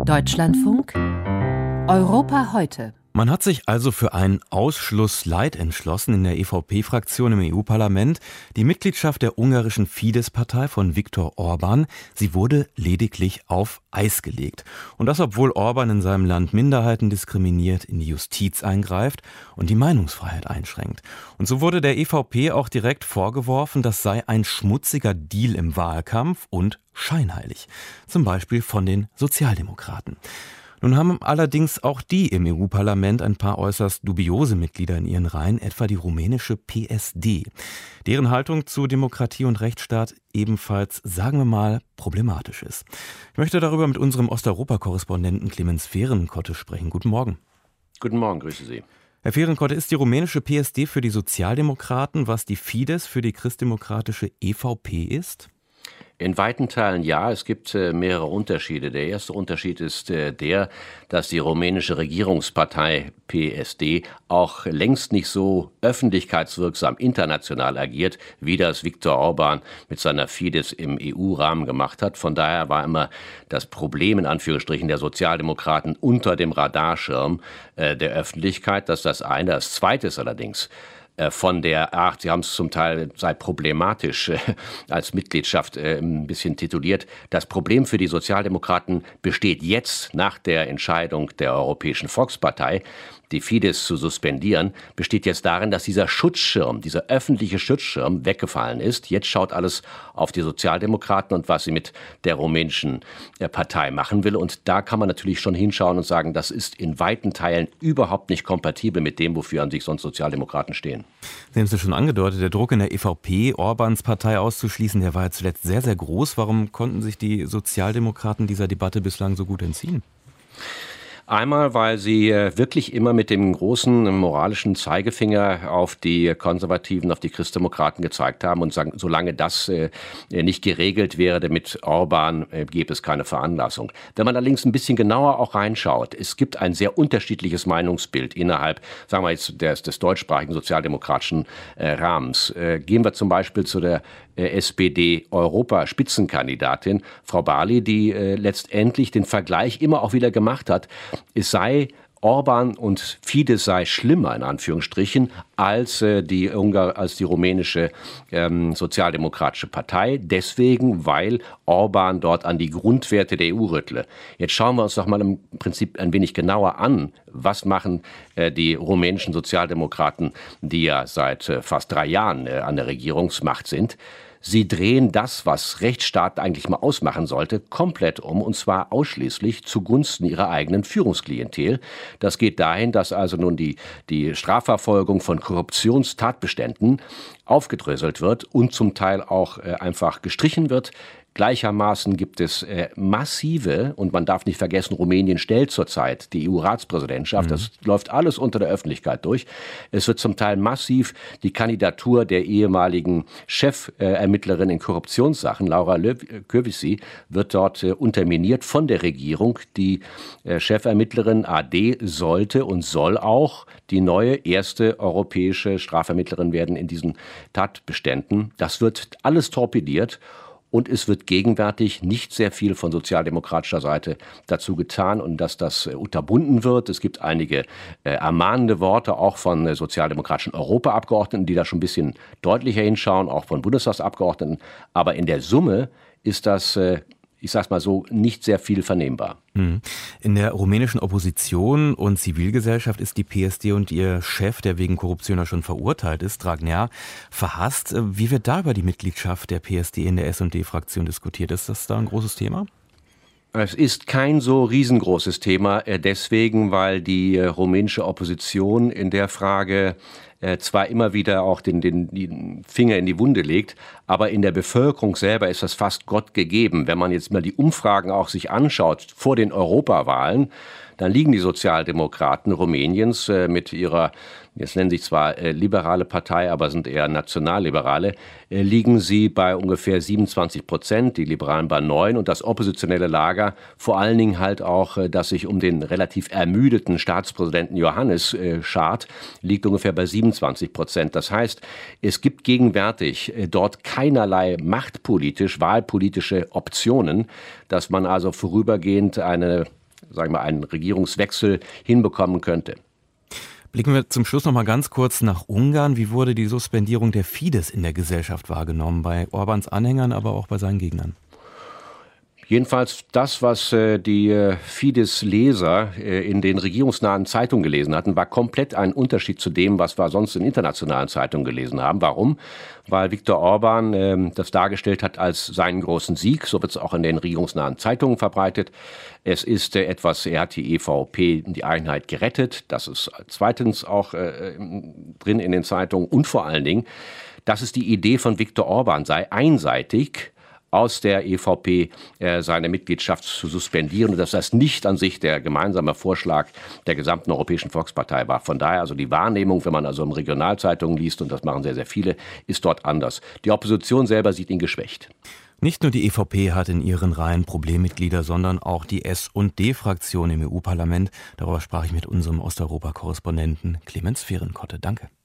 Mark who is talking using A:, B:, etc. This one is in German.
A: Deutschlandfunk Europa heute.
B: Man hat sich also für einen Ausschluss Light entschlossen in der EVP-Fraktion im EU-Parlament. Die Mitgliedschaft der ungarischen Fidesz-Partei von Viktor Orbán, sie wurde lediglich auf Eis gelegt. Und das, obwohl Orbán in seinem Land Minderheiten diskriminiert, in die Justiz eingreift und die Meinungsfreiheit einschränkt. Und so wurde der EVP auch direkt vorgeworfen, das sei ein schmutziger Deal im Wahlkampf und scheinheilig. Zum Beispiel von den Sozialdemokraten. Nun haben allerdings auch die im EU-Parlament ein paar äußerst dubiose Mitglieder in ihren Reihen, etwa die rumänische PSD. Deren Haltung zu Demokratie und Rechtsstaat ebenfalls, sagen wir mal, problematisch ist. Ich möchte darüber mit unserem Osteuropa-Korrespondenten Clemens Fehrenkotte sprechen. Guten Morgen.
C: Guten Morgen, grüße Sie.
B: Herr Fehrenkotte, ist die rumänische PSD für die Sozialdemokraten, was die Fidesz für die christdemokratische EVP ist?
C: In weiten Teilen ja, es gibt mehrere Unterschiede. Der erste Unterschied ist der, dass die rumänische Regierungspartei PSD auch längst nicht so öffentlichkeitswirksam international agiert, wie das Viktor Orbán mit seiner Fidesz im EU-Rahmen gemacht hat. Von daher war immer das Problem in Anführungsstrichen der Sozialdemokraten unter dem Radarschirm der Öffentlichkeit. Das ist das eine. Das zweite ist allerdings, von der Art, Sie haben es zum Teil sei problematisch als Mitgliedschaft ein bisschen tituliert. Das Problem für die Sozialdemokraten besteht jetzt nach der Entscheidung der Europäischen Volkspartei, die Fidesz zu suspendieren, besteht jetzt darin, dass dieser Schutzschirm, dieser öffentliche Schutzschirm weggefallen ist. Jetzt schaut alles auf die Sozialdemokraten und was sie mit der rumänischen Partei machen will. Und da kann man natürlich schon hinschauen und sagen, das ist in weiten Teilen überhaupt nicht kompatibel mit dem, wofür an sich sonst Sozialdemokraten stehen.
B: Sie haben es ja schon angedeutet, der Druck in der EVP, Orbáns Partei auszuschließen, der war ja zuletzt sehr, sehr groß. Warum konnten sich die Sozialdemokraten dieser Debatte bislang so gut entziehen?
C: Einmal, weil sie wirklich immer mit dem großen moralischen Zeigefinger auf die Konservativen, auf die Christdemokraten gezeigt haben und sagen, solange das nicht geregelt wäre mit Orbán, gäbe es keine Veranlassung. Wenn man allerdings ein bisschen genauer auch reinschaut, es gibt ein sehr unterschiedliches Meinungsbild innerhalb, sagen wir jetzt, des deutschsprachigen sozialdemokratischen Rahmens. Gehen wir zum Beispiel zu der SPD-Europa-Spitzenkandidatin, Frau Barley, die letztendlich den Vergleich immer auch wieder gemacht hat, es sei Orbán und Fidesz sei schlimmer, in Anführungsstrichen, als die rumänische sozialdemokratische Partei. Deswegen, weil Orbán dort an die Grundwerte der EU rüttle. Jetzt schauen wir uns doch mal im Prinzip ein wenig genauer an, was machen die rumänischen Sozialdemokraten, die ja seit fast 3 Jahren an der Regierungsmacht sind. Sie drehen das, was Rechtsstaat eigentlich mal ausmachen sollte, komplett um, und zwar ausschließlich zugunsten ihrer eigenen Führungsklientel. Das geht dahin, dass also nun die Strafverfolgung von Korruptionstatbeständen aufgedröselt wird und zum Teil auch einfach gestrichen wird. Gleichermaßen gibt es massive, und man darf nicht vergessen, Rumänien stellt zurzeit die EU-Ratspräsidentschaft. Das läuft alles unter der Öffentlichkeit durch. Es wird zum Teil massiv die Kandidatur der ehemaligen Chefermittlerin in Korruptionssachen, Laura Kövesi, wird dort unterminiert von der Regierung. Die Chefermittlerin AD sollte und soll auch die neue erste europäische Strafermittlerin werden in diesen Tatbeständen. Das wird alles torpediert. Und es wird gegenwärtig nicht sehr viel von sozialdemokratischer Seite dazu getan, und dass das unterbunden wird. Es gibt einige ermahnende Worte auch von sozialdemokratischen Europaabgeordneten, die da schon ein bisschen deutlicher hinschauen, auch von Bundestagsabgeordneten. Aber in der Summe ist das, ich sag's mal so, nicht sehr viel vernehmbar.
B: In der rumänischen Opposition und Zivilgesellschaft ist die PSD und ihr Chef, der wegen Korruption ja schon verurteilt ist, Dragnea, verhasst. Wie wird da über die Mitgliedschaft der PSD in der S&D-Fraktion diskutiert? Ist das da ein großes Thema?
C: Es ist kein so riesengroßes Thema, deswegen, weil die rumänische Opposition in der Frage zwar immer wieder auch den Finger in die Wunde legt, aber in der Bevölkerung selber ist das fast Gott gegeben. Wenn man jetzt mal die Umfragen auch sich anschaut vor den Europawahlen, dann liegen die Sozialdemokraten Rumäniens mit ihrer, jetzt nennen sich zwar liberale Partei, aber sind eher Nationalliberale, liegen sie bei ungefähr 27%, die Liberalen bei 9%, und das oppositionelle Lager, vor allen Dingen halt auch, das sich um den relativ ermüdeten Staatspräsidenten Iohannis schart, liegt ungefähr bei 27%. Das heißt, es gibt gegenwärtig dort keinerlei machtpolitisch, wahlpolitische Optionen, dass man also vorübergehend eine einen Regierungswechsel hinbekommen könnte.
B: Blicken wir zum Schluss noch mal ganz kurz nach Ungarn. Wie wurde die Suspendierung der Fidesz in der Gesellschaft wahrgenommen? Bei Orbáns Anhängern, aber auch bei seinen Gegnern?
C: Jedenfalls das, was die Fidesz-Leser in den regierungsnahen Zeitungen gelesen hatten, war komplett ein Unterschied zu dem, was wir sonst in internationalen Zeitungen gelesen haben. Warum? Weil Viktor Orbán das dargestellt hat als seinen großen Sieg. So wird es auch in den regierungsnahen Zeitungen verbreitet. Es ist er hat die EVP, die Einheit, gerettet. Das ist zweitens auch drin in den Zeitungen. Und vor allen Dingen, dass es die Idee von Viktor Orbán sei, einseitig aus der EVP seine Mitgliedschaft zu suspendieren und dass das nicht an sich der gemeinsame Vorschlag der gesamten Europäischen Volkspartei war. Von daher also die Wahrnehmung, wenn man also in Regionalzeitungen liest, und das machen sehr, sehr viele, ist dort anders. Die Opposition selber sieht ihn geschwächt.
B: Nicht nur die EVP hat in ihren Reihen Problemmitglieder, sondern auch die S&D-Fraktion im EU-Parlament. Darüber sprach ich mit unserem Osteuropa-Korrespondenten Clemens Fehrenkotte. Danke.